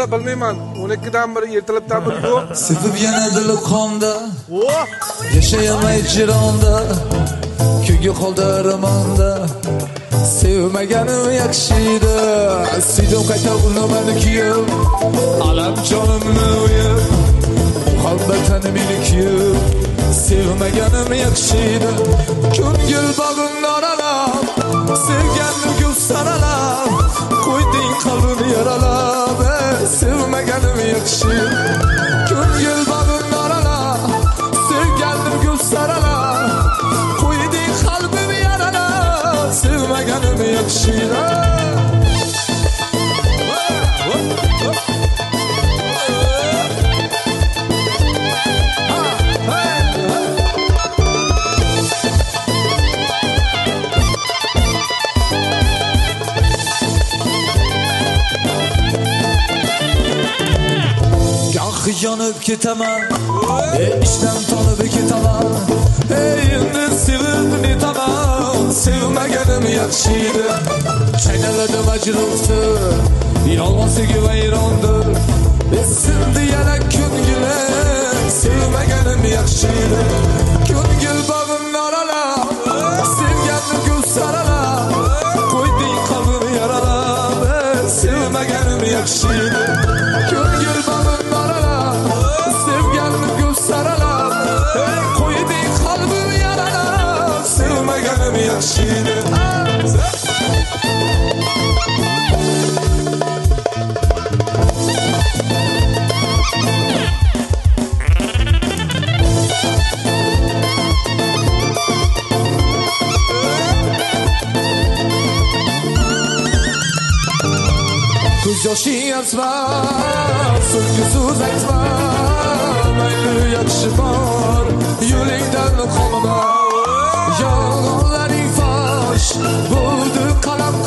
da bilmayman. 12dan biri ertalabdan biri yo'q. Sevib yana dili qonda. Yashayamay jironda. Kuyga qoldi armonda. Sevmaganim yaxshi edi. Suydim qayta unaman kuyib. Alam jonimni o'yib. Muhabbatdan meni kuyib. Sevmaganim yaxshi edi. Ko'ngil bog'imni oralab, sevganni gul saralab, qo'yding qalbimni yaralab. Sevmaganim yaxshi edi. Ko'ngil bog'imni oralab, sevganni gul saralab, qo'yding qalbimni yaralab. Sevmaganim yaxshi edi. Yonib ketaman, ishdan tolib ketaman. Endi sevib netaman, sevmaganim yaxshi edi. Chaynaladim ajruqni, yolg'onsiga vayrondir. Esimdi yana ko'nglim, sevmaganim yaxshi edi. Ko'ngil bog'imni oralab, sevganni gul saralab, qo'yding qalbimni yaralab. Sevmaganim yaxshi edi. Ko'ngil bog'imni oralab, sevganni gul saralab, qo'yding qalbimni yaralab. Sevmaganim yaxshi edi. Ko'z yoshi yasma, so'nggi so'z aytma. Mayli yaxshi bor, yo'lingdan qolma. Yolg'onlaring fosh bo'ldi, qalam